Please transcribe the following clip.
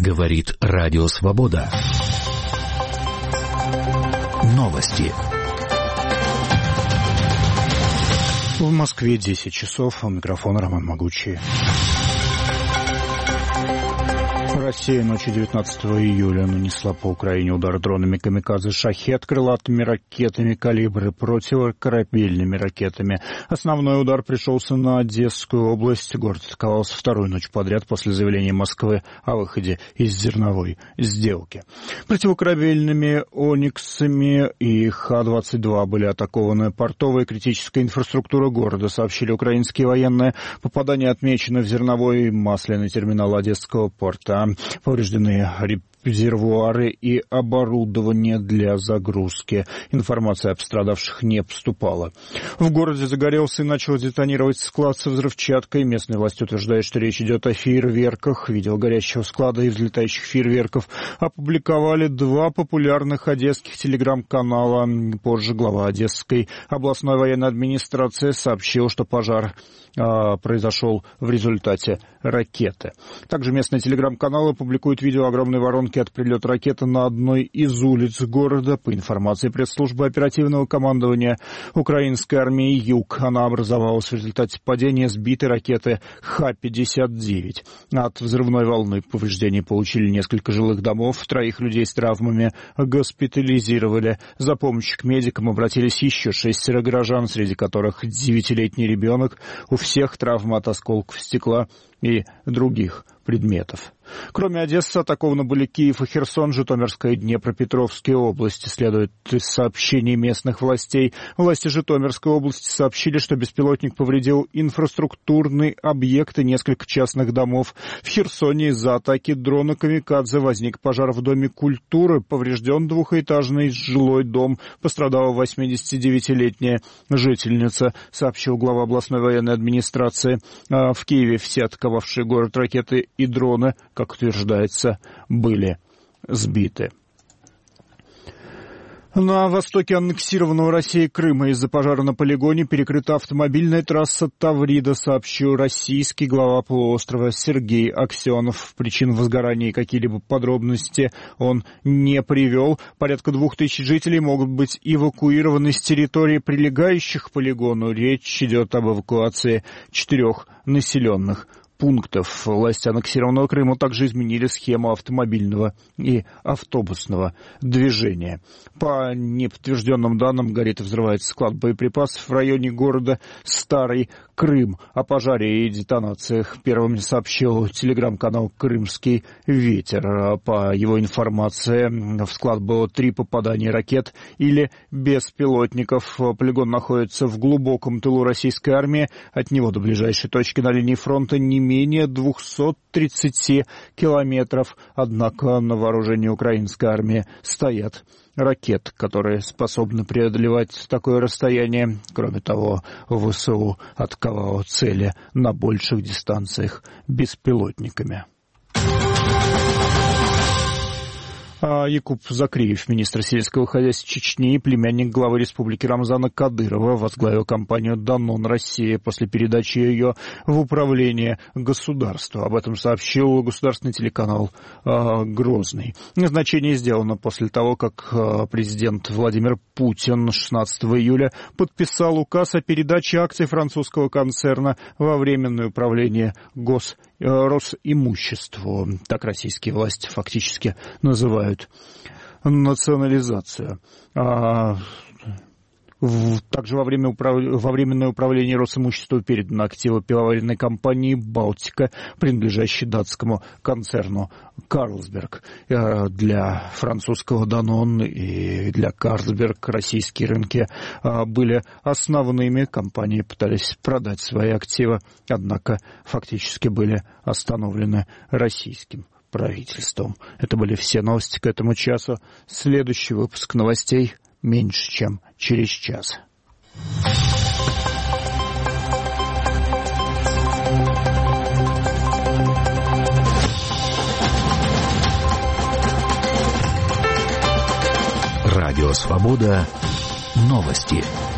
Говорит Радио Свобода. Новости. В Москве 10 часов. У микрофона Роман Могучий. Россия ночью 19 июля нанесла по Украине удар дронами «Камикадзе Шахед», крылатыми ракетами «Калибр» и противокорабельными ракетами. Основной удар пришелся на Одесскую область. Город атаковался вторую ночь подряд после заявления Москвы о выходе из зерновой сделки. Противокорабельными «Ониксами» и Х-22 были атакованы портовая и критическая инфраструктура города, сообщили украинские военные. Попадание отмечено в зерновой и масляный терминал Одесского порта. Повреждены резервуары и оборудование для загрузки. Информация о пострадавших не поступала. В городе загорелся и начал детонировать склад со взрывчаткой. Местные власти утверждают, что речь идет о фейерверках. Видео горящего склада и взлетающих фейерверков опубликовали два популярных одесских телеграм-канала. Позже глава Одесской областной военной администрации сообщил, что пожар произошел в результате ракеты. Также местные телеграм-каналы публикуют видео огромной воронки от прилета ракеты на одной из улиц города. По информации пресс-службы оперативного командования украинской армии «Юг», она образовалась в результате падения сбитой ракеты Х-59. От взрывной волны повреждений получили несколько жилых домов. 3 людей с травмами госпитализировали. За помощью к медикам обратились еще 6 горожан, среди которых 9-летний ребенок. У всех травмы от осколков стекла и других предметов. Кроме Одессы, атакованы были Киев и Херсон, Житомирская и Днепропетровские области. Следует из сообщений местных властей. Власти Житомирской области сообщили, что беспилотник повредил инфраструктурный объект и несколько частных домов. В Херсоне из-за атаки дрона «Камикадзе» возник пожар в Доме культуры. Поврежден двухэтажный жилой дом. Пострадала 89-летняя жительница, сообщил глава областной военной администрации. В Киеве все атаковавшие город ракеты и дроны, как утверждается, были сбиты. На востоке аннексированного Россией Крыма из-за пожара на полигоне перекрыта автомобильная трасса Таврида, сообщил российский глава полуострова Сергей Аксенов. Причин возгорания и какие-либо подробности он не привел. Порядка 2000 жителей могут быть эвакуированы с территории, прилегающих к полигону. Речь идет об эвакуации 4 населенных пунктов. Власти аннексированного Крыма также изменили схему автомобильного и автобусного движения. По неподтвержденным данным, горит и взрывается склад боеприпасов в районе города Старый Крым. О пожаре и детонациях первым сообщил телеграм-канал «Крымский ветер». По его информации, в склад было 3 попадания ракет или беспилотников. Полигон находится в глубоком тылу российской армии. От него до ближайшей точки на линии фронта не менее 230 километров. Однако на вооружении украинской армии стоят ракеты, которые способны преодолевать такое расстояние. Кроме того, ВСУ атаковало цели на больших дистанциях беспилотниками. Якуб Закриев, министр сельского хозяйства Чечни и племянник главы республики Рамзана Кадырова, возглавил компанию «Данон Россия» после передачи ее в управление государства. Об этом сообщил государственный телеканал «Грозный». Назначение сделано после того, как президент Владимир Путин 16 июля подписал указ о передаче акций французского концерна во временное управление Росимуществу. Так российские власти фактически называют национализацию. Также во временное управление Росимуществу переданы активы пивоваренной компании «Балтика», принадлежащей датскому концерну «Карлсберг». Для французского «Данон» и для «Карлсберг» российские рынки были основными. Компании пытались продать свои активы, однако фактически были остановлены российским правительством. Это были все новости к этому часу. Следующий выпуск новостей меньше, чем через час. Радио Свобода. Новости.